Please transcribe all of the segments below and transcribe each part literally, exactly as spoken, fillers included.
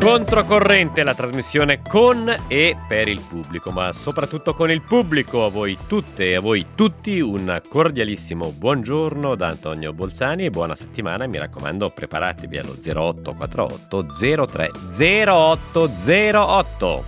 Controcorrente, la trasmissione con e per il pubblico, ma soprattutto con il pubblico. A voi tutte e a voi tutti un cordialissimo buongiorno da Antonio Bolzani e buona settimana. E mi raccomando, preparatevi allo zero otto quattro otto zero tre zero otto zero otto.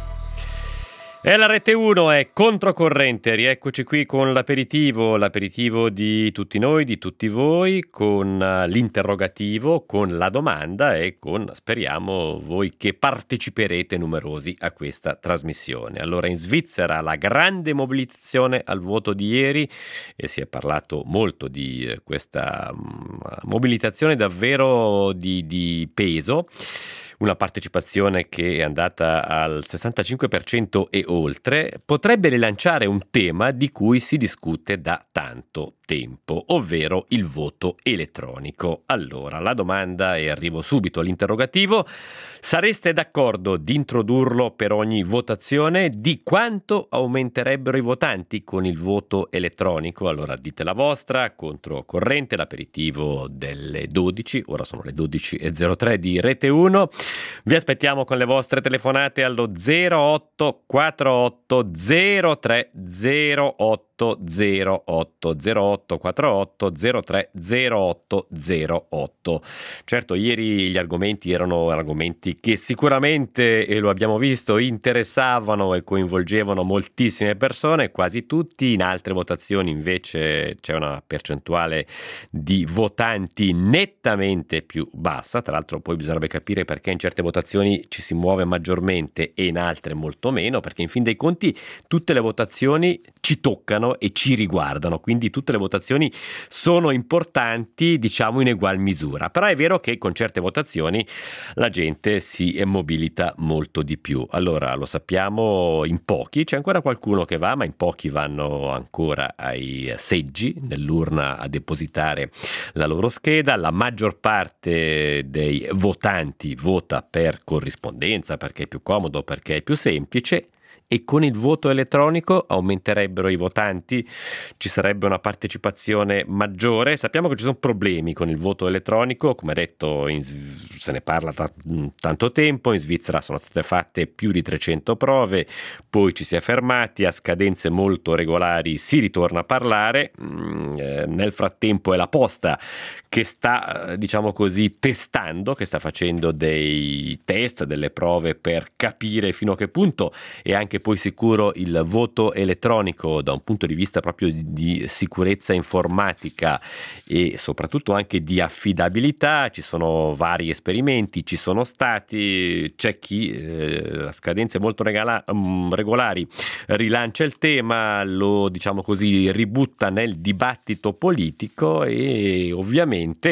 E la Rete uno è Controcorrente, rieccoci qui con l'aperitivo, l'aperitivo di tutti noi, di tutti voi, con l'interrogativo, con la domanda e con, speriamo, voi che parteciperete numerosi a questa trasmissione. Allora, in Svizzera la grande mobilitazione al voto di ieri, e si è parlato molto di questa mobilitazione davvero di, di peso. Una partecipazione che è andata al sessantacinque per cento e oltre, potrebbe rilanciare un tema di cui si discute da tanto tempo, ovvero il voto elettronico. Allora, la domanda, e arrivo subito all'interrogativo: sareste d'accordo di introdurlo per ogni votazione? Di quanto aumenterebbero i votanti con il voto elettronico? Allora dite la vostra. Controcorrente, l'aperitivo delle dodici, ora sono le dodici e zero tre di Rete uno. Vi aspettiamo con le vostre telefonate allo zero otto quattro otto zero tre zero otto zero otto zero otto quattro otto zero tre zero otto zero otto. Certo, ieri gli argomenti erano argomenti che sicuramente, e lo abbiamo visto, interessavano e coinvolgevano moltissime persone, quasi tutti. In altre votazioni invece c'è una percentuale di votanti nettamente più bassa. Tra l'altro poi bisognerebbe capire perché in certe votazioni ci si muove maggiormente e in altre molto meno, perché in fin dei conti tutte le votazioni ci toccano e ci riguardano, quindi tutte le votazioni sono importanti, diciamo, in egual misura. Però è vero che con certe votazioni la gente si mobilita molto di più. Allora, lo sappiamo, in pochi, c'è ancora qualcuno che va, ma in pochi vanno ancora ai seggi nell'urna a depositare la loro scheda. La maggior parte dei votanti vota per corrispondenza perché è più comodo, perché è più semplice. E con il voto elettronico aumenterebbero i votanti, ci sarebbe una partecipazione maggiore. Sappiamo che ci sono problemi con il voto elettronico, come detto in, se ne parla da tanto tempo. In Svizzera sono state fatte più di trecento prove, poi ci si è fermati, a scadenze molto regolari si ritorna a parlare. Eh, nel frattempo è la Posta che sta, diciamo così, testando, che sta facendo dei test, delle prove per capire fino a che punto è anche poi sicuro il voto elettronico da un punto di vista proprio di, di sicurezza informatica e soprattutto anche di affidabilità. Ci sono vari esperimenti, ci sono stati, c'è chi eh, a scadenze molto regala, um, regolari rilancia il tema, lo, diciamo così, ributta nel dibattito politico e ovviamente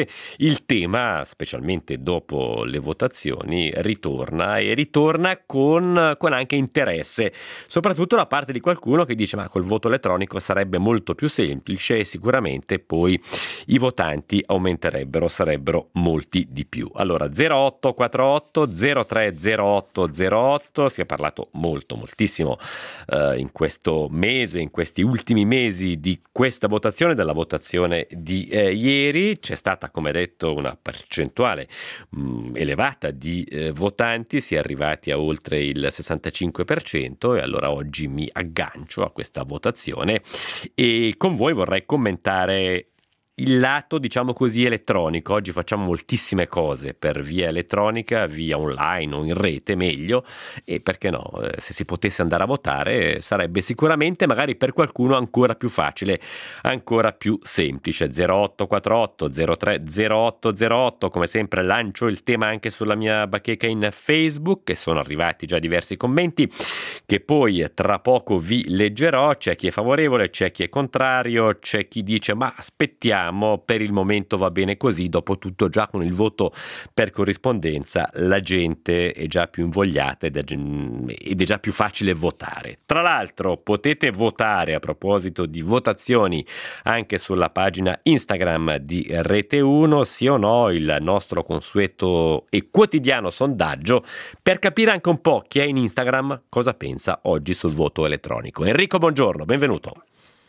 il tema, specialmente dopo le votazioni, ritorna e ritorna con, con anche interesse, soprattutto da parte di qualcuno che dice: ma col voto elettronico sarebbe molto più semplice e sicuramente poi i votanti aumenterebbero, sarebbero molti di più. Allora zero otto quattro otto zero tre zero otto zero otto, si è parlato molto moltissimo eh, in questo mese, in questi ultimi mesi di questa votazione, della votazione di eh, ieri. C'è stata, come detto, una percentuale mh, elevata di eh, votanti, si è arrivati a oltre il sessantacinque per cento e allora oggi mi aggancio a questa votazione e con voi vorrei commentare il lato, diciamo così, elettronico. Oggi facciamo moltissime cose per via elettronica, via online o in rete meglio, e perché no, eh, se si potesse andare a votare sarebbe sicuramente magari per qualcuno ancora più facile, ancora più semplice. zero otto quattro otto zero tre zero otto zero otto, come sempre lancio il tema anche sulla mia bacheca in Facebook e sono arrivati già diversi commenti che poi tra poco vi leggerò. C'è chi è favorevole, c'è chi è contrario, c'è chi dice ma aspettiamo, per il momento va bene così. Dopo tutto, già con il voto per corrispondenza la gente è già più invogliata ed è, ed è già più facile votare. Tra l'altro potete votare, a proposito di votazioni, anche sulla pagina Instagram di Rete uno, sì o no, il nostro consueto e quotidiano sondaggio per capire anche un po' chi è in Instagram cosa pensa oggi sul voto elettronico. Enrico, buongiorno, benvenuto.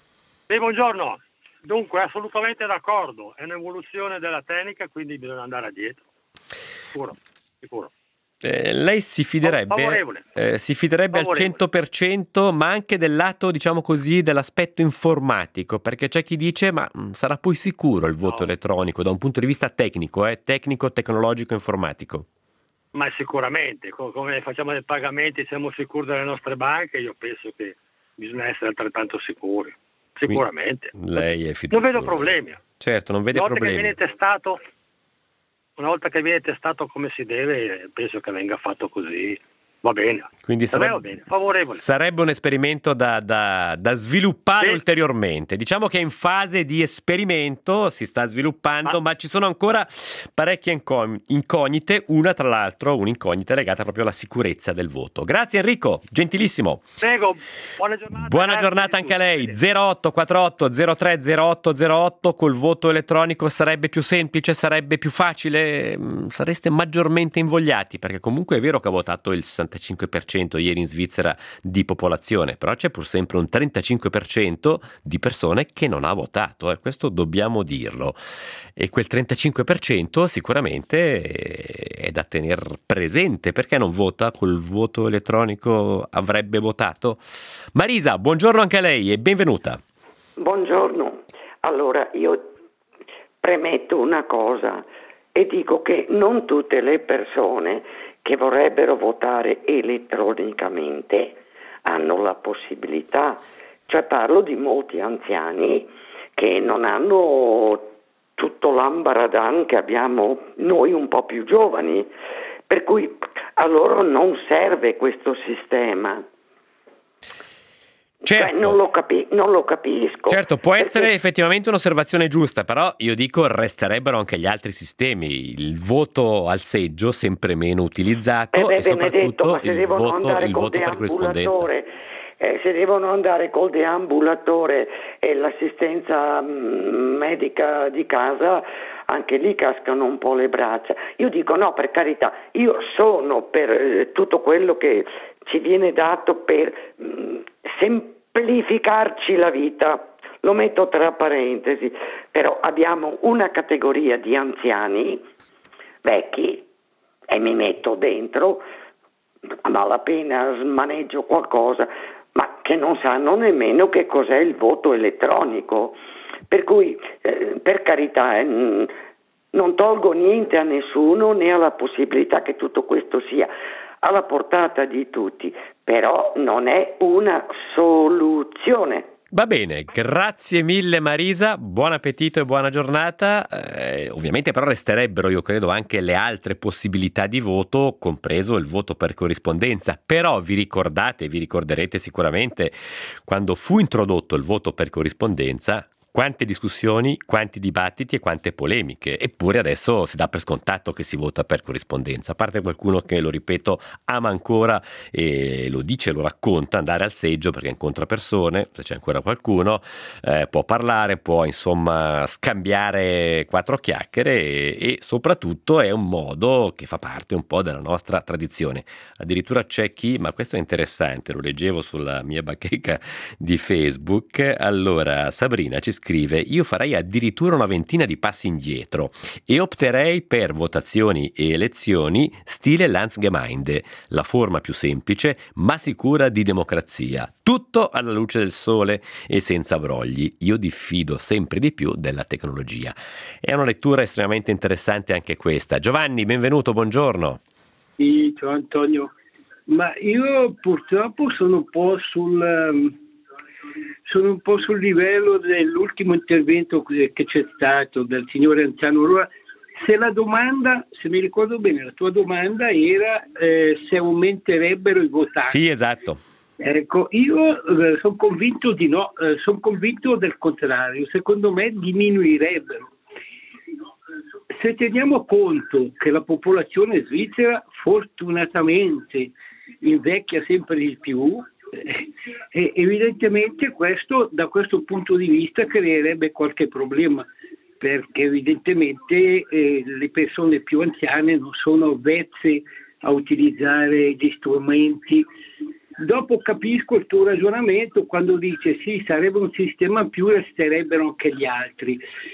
Sì, buongiorno. Dunque, assolutamente d'accordo, è un'evoluzione della tecnica, quindi bisogna andare a dietro. Sicuro, sicuro. Eh, lei si fiderebbe, Favorevole. eh, si fiderebbe Favorevole. al cento per cento, ma anche del lato, diciamo così, dell'aspetto informatico, perché c'è chi dice, ma mh, sarà poi sicuro il voto No. elettronico da un punto di vista tecnico, eh, tecnico, tecnologico, informatico? Ma sicuramente, co- come facciamo dei pagamenti, siamo sicuri delle nostre banche, io penso che bisogna essere altrettanto sicuri. Sicuramente. Lei è Non fiducioso. vedo problemi. Certo, non vede Una volta che problemi. viene testato, una volta che viene testato come si deve, penso che venga fatto così. Va bene. Quindi Per me sarebbe, va bene, favorevole. sarebbe un esperimento da, da- da sviluppare Sì. ulteriormente. Diciamo che è in fase di esperimento, si sta sviluppando, Ah. ma ci sono ancora parecchie inco- incognite, una tra l'altro, un'incognita legata proprio alla sicurezza del voto. Grazie Enrico, gentilissimo. Prego, buona giornata. Buona grazie giornata di anche a tutto. lei. Vedete. zero otto quattro zero tre zero otto zero otto col voto elettronico sarebbe più semplice, sarebbe più facile, Mm, sareste maggiormente invogliati, perché comunque è vero che ha votato il sessantacinque per cento ieri in Svizzera di popolazione, però c'è pur sempre un trentacinque per cento di persone che non ha votato, e questo dobbiamo dirlo. E quel trentacinque per cento sicuramente è da tenere presente. Perché non vota? Col voto elettronico avrebbe votato? Marisa, buongiorno anche a lei e benvenuta. Buongiorno. Allora, io premetto una cosa e dico che non tutte le persone che vorrebbero votare elettronicamente hanno la possibilità. Cioè parlo di molti anziani che non hanno tutto l'ambaradan che abbiamo noi un po' più giovani, per cui a loro non serve questo sistema. Certo. Cioè, non lo, capi- non lo capisco. Certo, può perché- essere effettivamente un'osservazione giusta, però io dico resterebbero anche gli altri sistemi, il voto al seggio sempre meno utilizzato Eh beh, e Benedetto, soprattutto ma se il devono voto, andare il col voto per corrispondenza. deambulatore, eh, se devono andare col deambulatore e l'assistenza mh, medica di casa, anche lì cascano un po' le braccia. Io dico no, per carità, io sono per eh, tutto quello che ci viene dato per mh, semplificarci la vita, lo metto tra parentesi, però abbiamo una categoria di anziani vecchi, e mi metto dentro, a malapena smaneggio qualcosa, ma che non sanno nemmeno che cos'è il voto elettronico. Per cui, eh, per carità, eh, non tolgo niente a nessuno né alla possibilità che tutto questo sia alla portata di tutti, però non è una soluzione. Va bene, grazie mille Marisa, buon appetito e buona giornata. Eh, ovviamente però resterebbero, io credo, anche le altre possibilità di voto, compreso il voto per corrispondenza. Però vi ricordate, vi ricorderete sicuramente, quando fu introdotto il voto per corrispondenza, quante discussioni, quanti dibattiti e quante polemiche. Eppure adesso si dà per scontato che si vota per corrispondenza. A parte qualcuno che, lo ripeto, ama ancora e lo dice, lo racconta, andare al seggio perché incontra persone, se c'è ancora qualcuno, eh, può parlare, può insomma scambiare quattro chiacchiere e, e soprattutto è un modo che fa parte un po' della nostra tradizione. Addirittura c'è chi, ma questo è interessante, lo leggevo sulla mia bacheca di Facebook. Allora, Sabrina ci scrive: io farei addirittura una ventina di passi indietro e opterei per votazioni e elezioni stile Landsgemeinde, la forma più semplice ma sicura di democrazia, tutto alla luce del sole e senza brogli. Io diffido sempre di più della tecnologia. È una lettura estremamente interessante anche questa. Giovanni, benvenuto, buongiorno. Sì, ciao Antonio, ma io purtroppo sono un po' sul um, sono un po' sul livello dell'ultimo intervento che c'è stato del signore anziano. Allora, se la domanda, se mi ricordo bene, la tua domanda era eh, se aumenterebbero i votanti. Sì, esatto. Ecco, io eh, sono convinto di no, eh, sono convinto del contrario, secondo me diminuirebbero. Se teniamo conto che la popolazione svizzera fortunatamente invecchia sempre di più, eh, evidentemente questo, da questo punto di vista, creerebbe qualche problema, perché evidentemente eh, le persone più anziane non sono avvezze a utilizzare gli strumenti. Dopo capisco il tuo ragionamento quando dice sì, sarebbe un sistema più, resterebbero anche gli altri.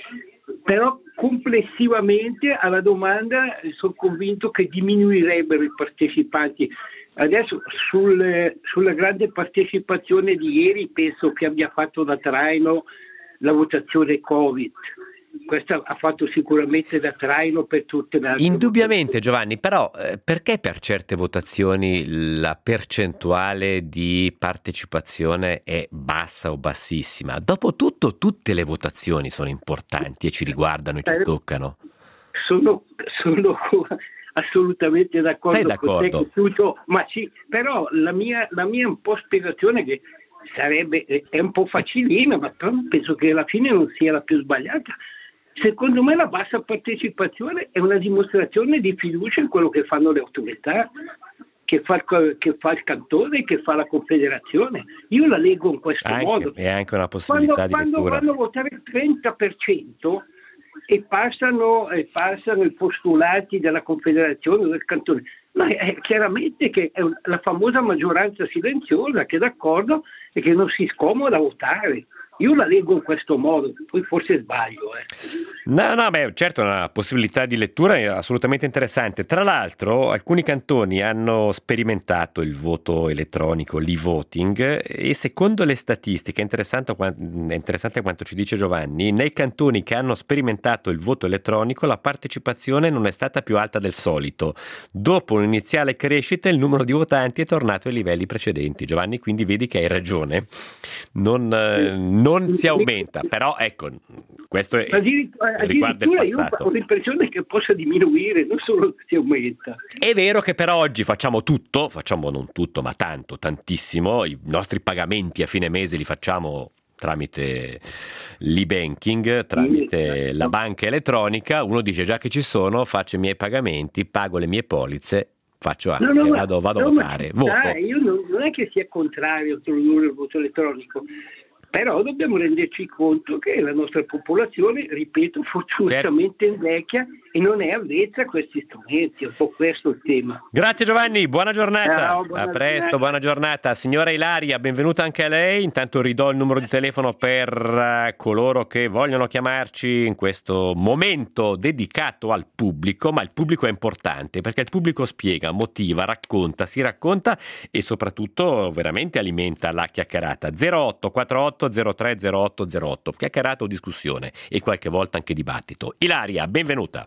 però complessivamente alla domanda sono convinto che diminuirebbero i partecipanti. Adesso sul, sulla grande partecipazione di ieri penso che abbia fatto da traino la votazione Covid. Questa ha fatto sicuramente da traino per tutte le altre Indubbiamente, votazioni. Giovanni, però eh, perché per certe votazioni la percentuale di partecipazione è bassa o bassissima? Dopotutto tutte le votazioni sono importanti e ci riguardano e ci Eh, toccano. Sono, sono assolutamente d'accordo, Sei d'accordo? con te, che tutto, ma sì, però la mia, la mia un po' spiegazione che sarebbe, è un po' facilina, ma però penso che alla fine non sia la più sbagliata. Secondo me la bassa partecipazione è una dimostrazione di fiducia in quello che fanno le autorità, che fa il, che fa il cantone, che fa la confederazione. Io la leggo in questo Anche, modo. è anche una possibilità Quando, di quando lettura. vanno a votare il trenta per cento e passano, e passano i postulati della confederazione o del cantone, ma è chiaramente che è un- la famosa maggioranza silenziosa che è d'accordo e che non si scomoda a votare. Io la leggo in questo modo, poi forse sbaglio. Eh. No, no, beh, certo, è una possibilità di lettura è assolutamente interessante. Tra l'altro, alcuni cantoni hanno sperimentato il voto elettronico, l'e-voting, e secondo le statistiche, è interessante, quan- è interessante quanto ci dice Giovanni, nei cantoni che hanno sperimentato il voto elettronico la partecipazione non è stata più alta del solito. Dopo un'iniziale crescita, il numero di votanti è tornato ai livelli precedenti. Giovanni, quindi vedi che hai ragione. Non, eh, non si aumenta, però ecco, questo è, Addirittura, riguarda il addirittura io passato. ho l'impressione che possa diminuire, non solo che si aumenta. È vero che per oggi facciamo tutto, facciamo non tutto, ma tanto, tantissimo. I nostri pagamenti a fine mese li facciamo tramite l'e-banking, tramite Sì, la banca elettronica. Uno dice: già che ci sono, faccio i miei pagamenti, pago le mie polizze, faccio anche, No, no, ma- vado, vado a no, ma votare, ci voto. sta, io non, non è che sia contrario a introdurre il voto elettronico, però dobbiamo renderci conto che la nostra popolazione, ripeto, fortunatamente invecchia e non è avvezza a questi strumenti, è un po' questo il tema. Grazie Giovanni, buona giornata. Ciao, buona A presto, giornata. buona giornata. Signora Ilaria, benvenuta anche a lei. Intanto ridò il numero di telefono per eh, coloro che vogliono chiamarci in questo momento dedicato al pubblico, ma il pubblico è importante perché il pubblico spiega, motiva, racconta, si racconta e soprattutto veramente alimenta la chiacchierata. zero otto quattro otto zero tre zero otto zero otto, chiacchierata o discussione e qualche volta anche dibattito. Ilaria, benvenuta.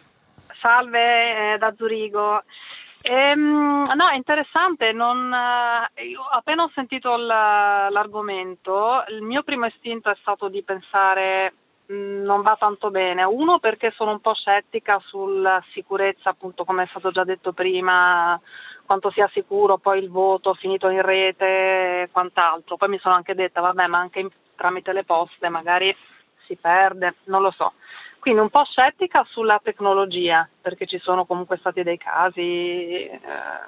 Salve eh, da Zurigo. Ehm, no, è interessante, non, eh, io appena ho sentito il- l'argomento, il mio primo istinto è stato di pensare mh, non va tanto bene. Uno, perché sono un po' scettica sulla sicurezza, appunto come è stato già detto prima, quanto sia sicuro poi il voto finito in rete e quant'altro. Poi mi sono anche detta, vabbè, ma anche in- tramite le poste magari si perde, non lo so. Quindi un po' scettica sulla tecnologia, perché ci sono comunque stati dei casi, eh,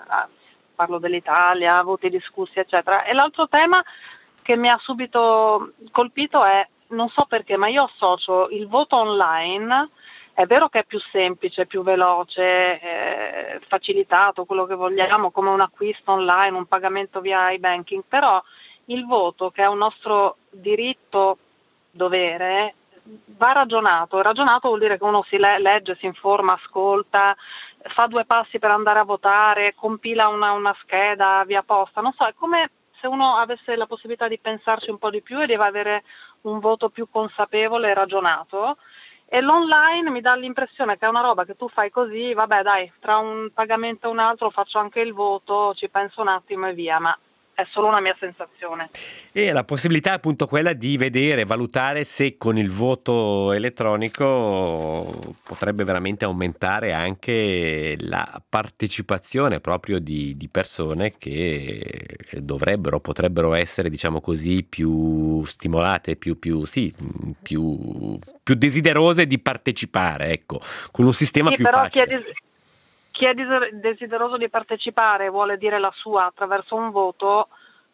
parlo dell'Italia, voti discussi, eccetera. E l'altro tema che mi ha subito colpito è, non so perché, ma io associo il voto online, è vero che è più semplice, più veloce, eh, facilitato, quello che vogliamo, come un acquisto online, un pagamento via e-banking, però il voto, che è un nostro diritto dovere, va ragionato. Ragionato vuol dire che uno si le- legge, si informa, ascolta, fa due passi per andare a votare, compila una, una scheda via posta, non so, è come se uno avesse la possibilità di pensarci un po' di più e di avere un voto più consapevole e ragionato. E l'online mi dà l'impressione che è una roba che tu fai così, vabbè dai, tra un pagamento e un altro faccio anche il voto, ci penso un attimo e via, ma è solo una mia sensazione. E la possibilità è appunto quella di vedere, valutare se con il voto elettronico potrebbe veramente aumentare anche la partecipazione proprio di, di persone che dovrebbero, potrebbero essere, diciamo così, più stimolate, più, più, sì, più, più desiderose di partecipare, ecco, con un sistema Sì, più però facile. chi è, des- chi è deser- desideroso di partecipare e vuole dire la sua attraverso un voto,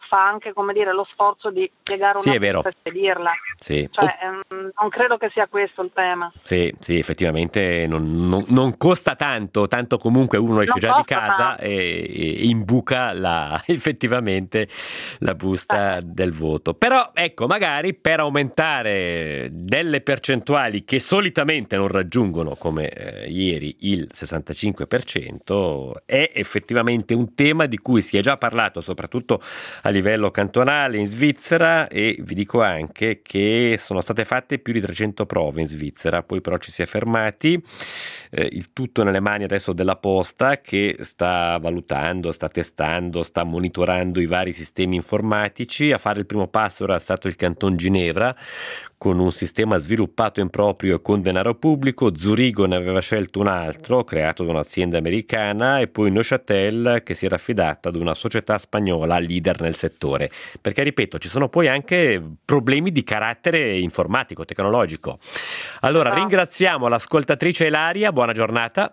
fa anche, come dire, lo sforzo di piegare Sì, una è vero. per spedirla. Sì. Cioè, Oh, ehm, non credo che sia questo il tema. sì, sì, effettivamente non, non- non costa tanto, tanto comunque uno esce Non già di costa casa tanto. e, e imbuca la, effettivamente la busta Eh, del voto. Però ecco, magari per aumentare delle percentuali che solitamente non raggiungono, come eh, ieri, il sessantacinque per cento, è effettivamente un tema di cui si è già parlato, soprattutto a livello cantonale in Svizzera, e vi dico anche che sono state fatte più di trecento prove in Svizzera, poi però ci si è fermati. Eh, il tutto nelle mani adesso della Posta, che sta valutando, sta testando, sta monitorando i vari sistemi informatici. A fare il primo passo era stato il Canton Ginevra, con un sistema sviluppato in proprio e con denaro pubblico. Zurigo ne aveva scelto un altro, creato da un'azienda americana, e poi Neuchâtel, che si era affidata ad una società spagnola leader nel settore. Perché, ripeto, ci sono poi anche problemi di carattere informatico, tecnologico. Allora, no. ringraziamo l'ascoltatrice Ilaria, buona giornata,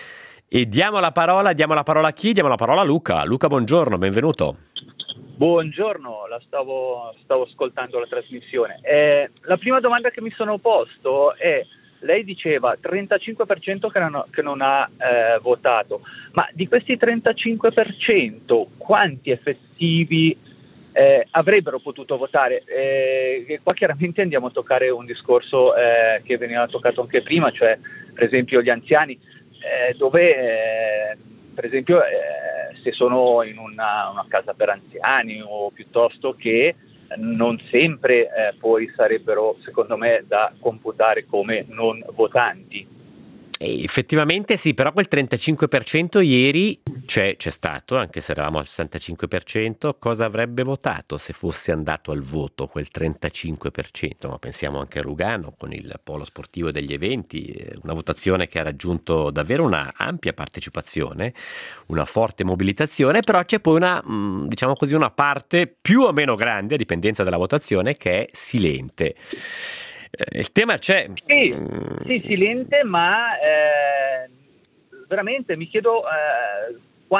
e diamo la parola, diamo la parola a chi? Diamo la parola a Luca. Luca, buongiorno, benvenuto. Buongiorno, la stavo, stavo ascoltando la trasmissione. Eh, la prima domanda che mi sono posto è, lei diceva trentacinque per cento che non, che non ha eh, votato, ma di questi trentacinque per cento quanti effettivi eh, avrebbero potuto votare? Eh, e qua chiaramente andiamo a toccare un discorso eh, che veniva toccato anche prima, cioè per esempio gli anziani, eh, dove... Eh, per esempio eh, se sono in una, una casa per anziani, o piuttosto che non sempre eh, poi sarebbero, secondo me, da computare come non votanti. E effettivamente sì, però quel trentacinque per cento ieri c'è, c'è stato, anche se eravamo al sessantacinque per cento. Cosa avrebbe votato se fosse andato al voto quel trentacinque per cento? Ma pensiamo anche a Lugano con il polo sportivo degli eventi, una votazione che ha raggiunto davvero una ampia partecipazione, una forte mobilitazione, però c'è poi una, diciamo così, una parte più o meno grande, a dipendenza della votazione, che è silente. Il tema c'è. Sì, sì, silente, ma eh, veramente mi chiedo eh,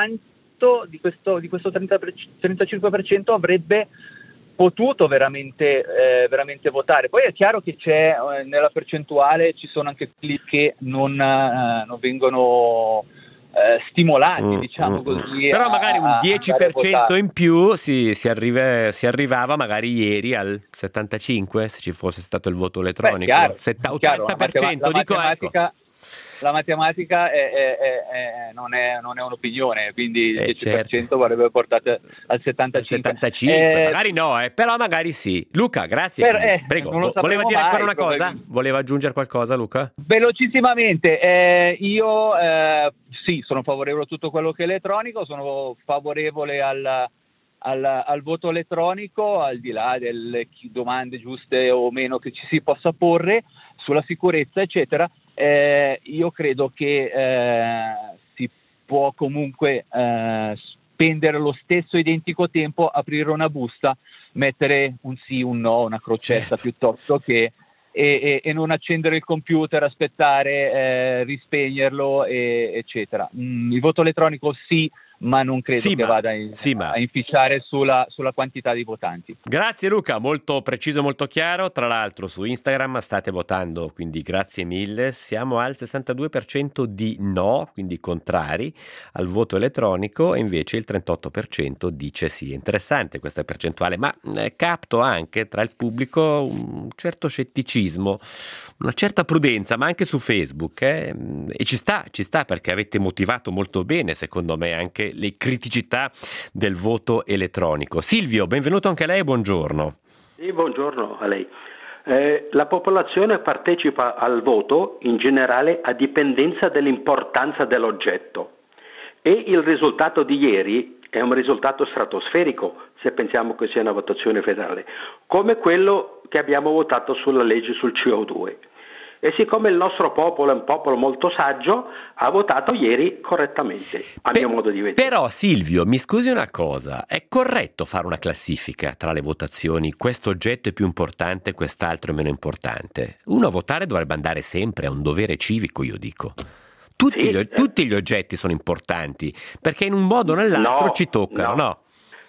quanto di questo, di questo trenta per cento, trentacinque per cento avrebbe potuto veramente, eh, veramente votare. Poi è chiaro che c'è eh, nella percentuale, ci sono anche quelli che non, eh, non vengono eh, stimolati, Mm, diciamo mm, così. mm. Però a- magari un a dieci andare per a cento votare. in più si, si, arriva, si arrivava magari ieri al settantacinque, se ci fosse stato il voto Beh, elettronico. chiaro, Setta- chiaro, la, ottanta per cento, matema- la dico, ecco. matematica, la matematica è- è- è- è- non, è, non è un'opinione, quindi il Eh, dieci per cento certo. vorrebbe portato al Al settantacinque. settantacinque, Eh, magari no, eh, però magari sì. Luca, grazie. per- eh, Prego, non lo vo- voleva sapremo dire ancora mai, una cosa? probabilmente. Voleva aggiungere qualcosa, Luca? Velocissimamente, eh, io eh, sì, sono favorevole a tutto quello che è elettronico, sono favorevole al, al, al voto elettronico, al di là delle chi- domande giuste o meno che ci si possa porre sulla sicurezza, eccetera. Eh, io credo che eh, si può comunque eh, spendere lo stesso identico tempo, aprire una busta, mettere un sì, un no, una crocetta, Certo. piuttosto che e, e, e non accendere il computer, aspettare, eh, rispegnerlo, e, eccetera. Mm, il voto elettronico sì, ma non credo Sì, che ma- vada in- sì, ma- a inficiare sulla, sulla quantità di votanti. Grazie Luca, molto preciso, molto chiaro. Tra l'altro su Instagram state votando, quindi grazie mille. Siamo al sessantadue per cento di no, quindi contrari al voto elettronico, e invece il trentotto per cento dice sì. Interessante questa percentuale, ma eh, capto anche tra il pubblico un certo scetticismo, una certa prudenza, ma anche su Facebook. eh. E ci sta, ci sta, perché avete motivato molto bene, secondo me, anche le criticità del voto elettronico. Silvio, benvenuto anche a lei, buongiorno. Sì, buongiorno a lei. Eh, la popolazione partecipa al voto in generale a dipendenza dell'importanza dell'oggetto, e il risultato di ieri è un risultato stratosferico, se pensiamo che sia una votazione federale, come quello che abbiamo votato sulla legge sul C O due. E siccome il nostro popolo è un popolo molto saggio, ha votato ieri correttamente, a Pe- mio modo di vedere. Però Silvio, mi scusi una cosa, è corretto fare una classifica tra le votazioni? Questo oggetto è più importante, quest'altro è meno importante. Uno a votare dovrebbe andare sempre, è un dovere civico, io dico. Tutti, Sì, gli, eh. tutti gli oggetti sono importanti, perché in un modo o nell'altro No, ci toccano, no?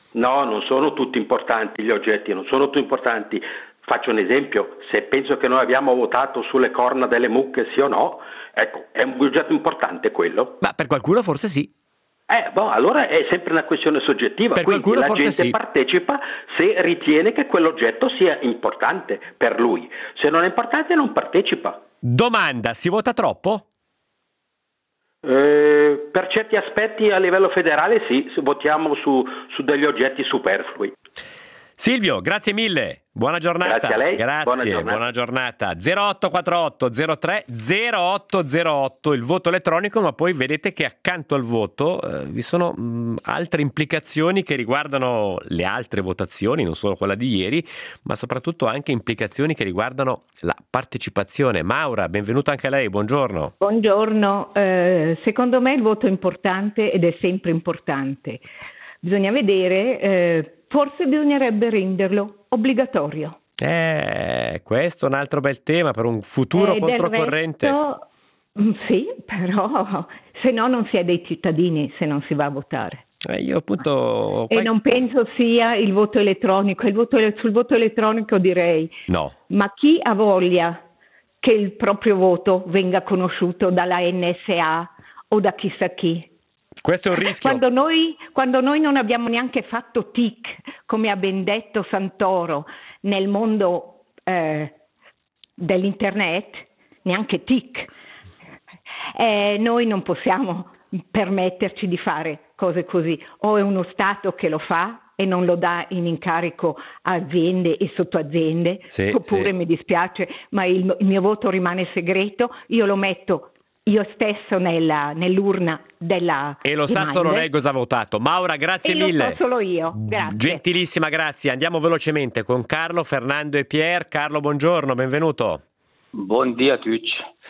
No, non sono tutti importanti gli oggetti, non sono tutti importanti. Faccio un esempio, se penso che noi abbiamo votato sulle corna delle mucche sì o no, ecco, è un oggetto importante quello. Ma per qualcuno forse sì. Eh, boh, allora è sempre una questione soggettiva, Per quindi qualcuno la forse gente sì. partecipa se ritiene che quell'oggetto sia importante per lui. Se non è importante non partecipa. Domanda, si vota troppo? Eh, per certi aspetti a livello federale sì, votiamo su, su degli oggetti superflui. Silvio, grazie mille. Buona giornata. Grazie a lei. Grazie, Buona giornata. buona giornata. zero otto quattro otto zero tre zero otto zero otto il voto elettronico, ma poi vedete che accanto al voto eh, vi sono mh, altre implicazioni che riguardano le altre votazioni, non solo quella di ieri, ma soprattutto anche implicazioni che riguardano la partecipazione. Maura, benvenuta anche a lei, buongiorno. Buongiorno, eh, secondo me il voto è importante ed è sempre importante. Bisogna vedere, eh, forse bisognerebbe renderlo obbligatorio. Eh, questo è un altro bel tema per un futuro Eh, del controcorrente. resto, mm, sì, però se no non si è dei cittadini se non si va a votare. Eh, io appunto... E non penso sia il voto elettronico. Il voto, sul voto elettronico direi, No. ma chi ha voglia che il proprio voto venga conosciuto dalla N S A o da chissà chi? Questo è un rischio. Quando noi, quando noi non abbiamo neanche fatto tic, come ha ben detto Santoro, nel mondo eh, dell'internet, neanche tic, eh, noi non possiamo permetterci di fare cose così. O è uno Stato che lo fa e non lo dà in incarico a aziende e sottoaziende, Sì, oppure sì. mi dispiace, ma il, il mio voto rimane segreto, io lo metto io stesso nella, nell'urna della E lo sa Gemeinde. solo lei cosa ha votato. Maura, grazie E mille. lo so solo io, grazie. Gentilissima, grazie. Andiamo velocemente con Carlo, Fernando e Pier. Carlo, buongiorno, benvenuto. Buondì a tutti.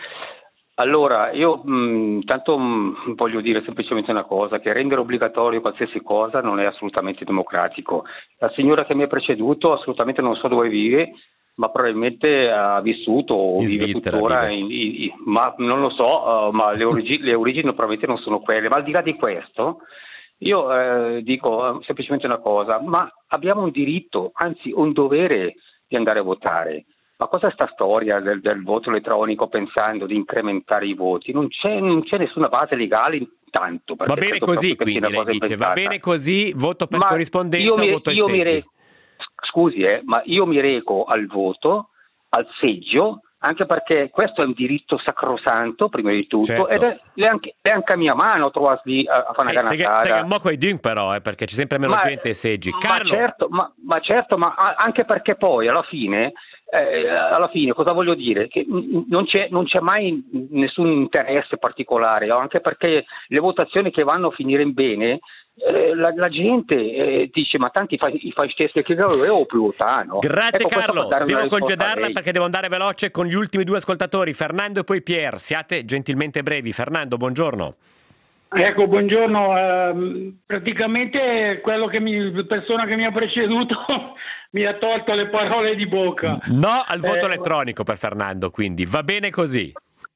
Allora, io mh, tanto mh, voglio dire semplicemente una cosa, che rendere obbligatorio qualsiasi cosa non è assolutamente democratico. La signora che mi ha preceduto assolutamente non so dove vive, ma probabilmente ha vissuto o In vive Svizzera, tuttora, vive. in, in, in- ma non lo so, uh, ma le, origi- le origini probabilmente non sono quelle. Ma al di là di questo, io eh, dico eh, semplicemente una cosa, ma abbiamo un diritto, anzi un dovere di andare a votare. Ma cosa è sta storia del, del voto elettronico pensando di incrementare i voti? Non c'è, non c'è nessuna base legale intanto. Va bene così, quindi lei dice, va bene così, voto per Ma corrispondenza io o mi- voto ai io mi seggi? re- Scusi, eh, ma io mi reco al voto, al seggio, anche perché questo è un diritto sacrosanto, prima di tutto, Certo. ed è, è anche, è anche a mia mano trovarsi lì a, a fare una Eh, se che- se ganasciata. che mo coi ding però, eh, perché c'è sempre meno Ma- gente ai seggi. Ma Carlo, certo, ma, ma certo, ma a- anche perché poi alla fine, eh, alla fine cosa voglio dire? Che n- non c'è, non c'è mai nessun interesse particolare, anche perché le votazioni che vanno a finire in bene, eh, la, la gente eh, dice ma tanti fai, i fai stessi che avevo più votano. grazie Ecco, questo Carlo, per dare una devo risposta a congedarla lei. perché devo andare veloce con gli ultimi due ascoltatori, Fernando e poi Pier. Siate gentilmente brevi. Fernando, buongiorno. Ecco, buongiorno. ehm, praticamente quello che mi, la persona che mi ha preceduto mi ha tolto le parole di bocca. No al voto Eh, elettronico per Fernando, quindi va bene così.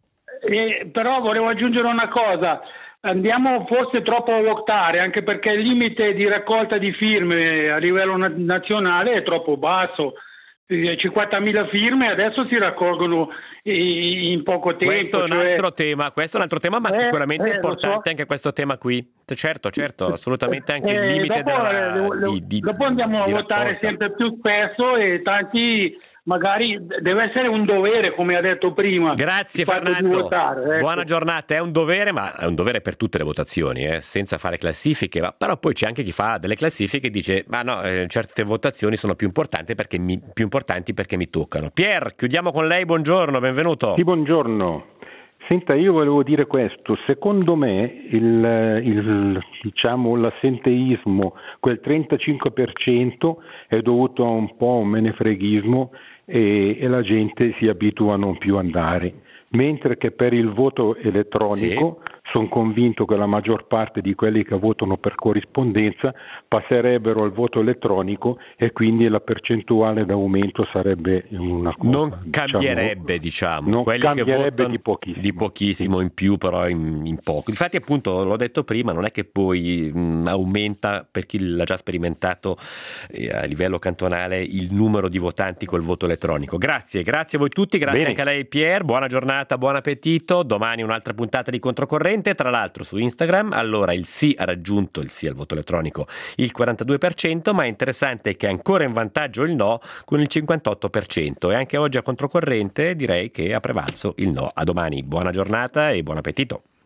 Eh, però volevo aggiungere una cosa, andiamo forse troppo a votare, anche perché il limite di raccolta di firme a livello na- nazionale è troppo basso. Eh, cinquantamila firme adesso si raccolgono i- in poco tempo. Questo è un cioè- altro tema, questo è un altro tema, ma Eh, sicuramente eh, è lo importante so. anche questo tema qui. Certo, certo, assolutamente anche il Eh, limite dopo, della, eh, lo- lo- di, di- dopo andiamo a di votare raccolta. sempre più spesso e tanti magari deve essere un dovere, come ha detto prima. Grazie il fatto di Fernando, votare, ecco. buona giornata, è un dovere, ma è un dovere per tutte le votazioni, eh, senza fare classifiche, ma, però poi c'è anche chi fa delle classifiche e dice ma no, eh, certe votazioni sono più importanti perché mi, più importanti perché mi toccano. Pier, chiudiamo con lei, buongiorno, benvenuto. Sì, buongiorno. Senta, io volevo dire questo, secondo me il, il, diciamo, l'assenteismo, quel trentacinque per cento è dovuto a un po' un menefreghismo e, e la gente si abitua a non più andare, mentre che per il voto elettronico sono convinto che la maggior parte di quelli che votano per corrispondenza passerebbero al voto elettronico e quindi la percentuale d'aumento sarebbe una cosa, non cambierebbe, diciamo, diciamo non quelli cambierebbe che votano di pochissimo, di pochissimo sì. in più, però in, in poco. Infatti, appunto, l'ho detto prima, non è che poi mh, aumenta, per chi l'ha già sperimentato eh, a livello cantonale, il numero di votanti col voto elettronico. Grazie, grazie a voi tutti, grazie Bene. anche a lei Pier, buona giornata, buon appetito. Domani un'altra puntata di Controcorrente, tra l'altro su Instagram. Allora il sì ha raggiunto, il sì al voto elettronico, il quarantadue per cento, ma è interessante che è ancora in vantaggio il no con il cinquantotto per cento, e anche oggi a Controcorrente direi che ha prevalso il no. A domani, buona giornata e buon appetito.